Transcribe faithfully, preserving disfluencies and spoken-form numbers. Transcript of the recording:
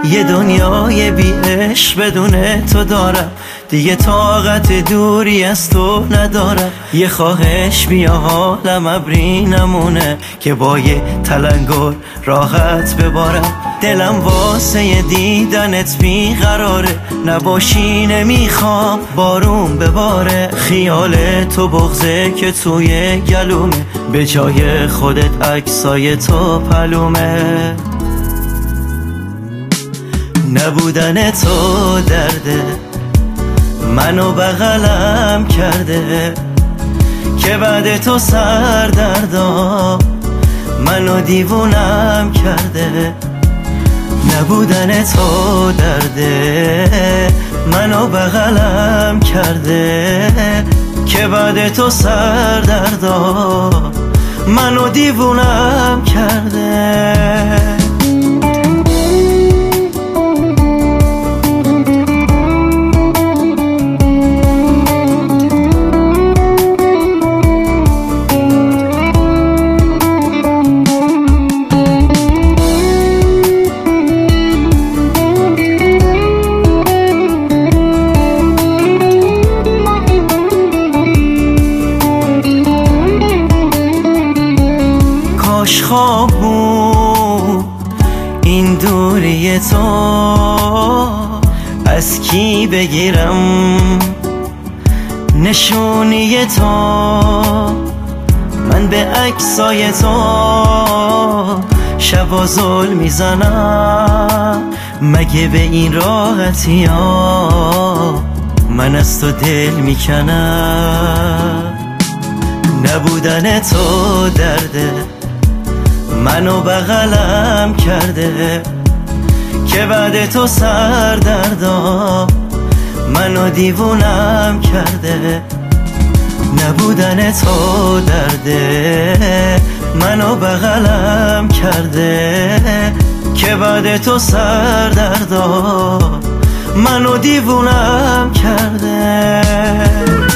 یه دنیای بی عشق بدون تو دارم، دیگه طاقت دوری از تو ندارم. یه خواهش بیا حالم ابری نمونه، که با یه تلنگر راحت ببارم. دلم واسه دیدنت بیقراره، نباشی نمیخوام بارون بباره. خیال تو بغضه که توی گلومه، به جای خودت عکسای تو پلومه. نبودن تو درده، منو بغلم کرده، که بعد تو سردردام منو دیوونم کرده. نبودن تو درده، منو بغلم کرده، که بعد تو سردردام منو دیوونم کرده. کاش خواب بود این دوری تو، از کی بگیرم نشونی تو؟ من به عکسای تو شبا زل میزنم، مگه به این راحتی ها من از تو دل میکنم. نبودن تو درده، منو بغلم کرده، که بعد تو سردردام منو دیوونم کرده. نبودن تو درده، منو بغلم کرده، که بعد تو سردردام منو دیوونم کرده.